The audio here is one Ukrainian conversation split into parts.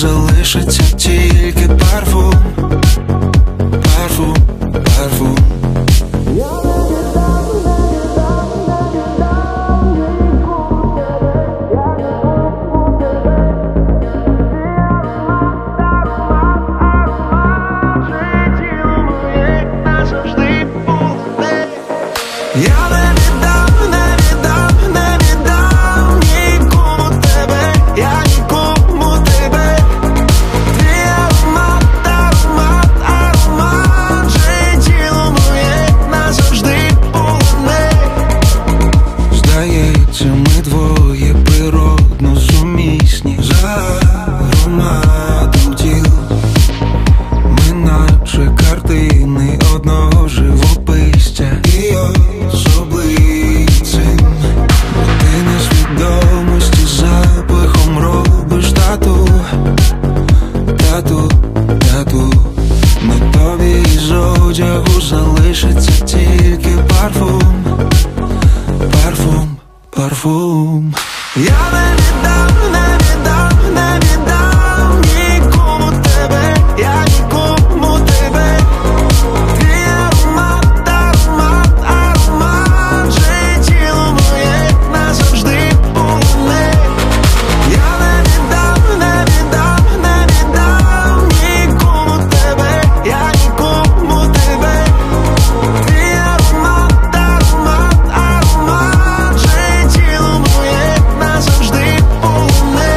залишиться тільки парфум, парфум, парфум. Я не віддам, не віддам, не віддам нікому тебе, я нікому тебе. Твій аромат, аромат, аромат, вже тіло моє назавжди полоне. Здається, ми двоє природно сумісні за ароматом тіл. Ми наче картини одного живописця. І особливцем ти несвідомості запахом робиш тату, тату, тату. На тобі із одягу залишиться тільки парфум, парфум, парфум. Я не віддам, не віддам, не віддам нікому тебе, я нікому тебе. Твій аромат, аромат, аромат, вже тіло моє назавжди полоне. Я не віддам, не віддам, не віддам нікому тебе, я нікому тебе. Твій аромат, аромат, аромат, вже тіло моє назавжди полоне.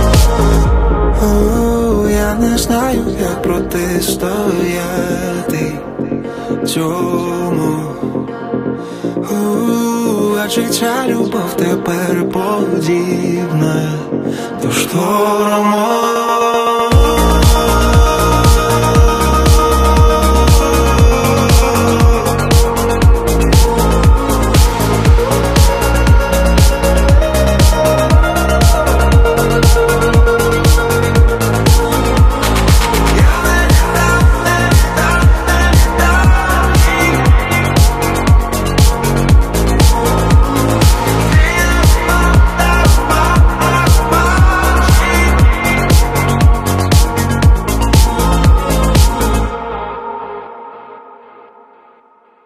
Я не знаю, як протистояти цьому. Адже ця любов тепер подібна до шторму.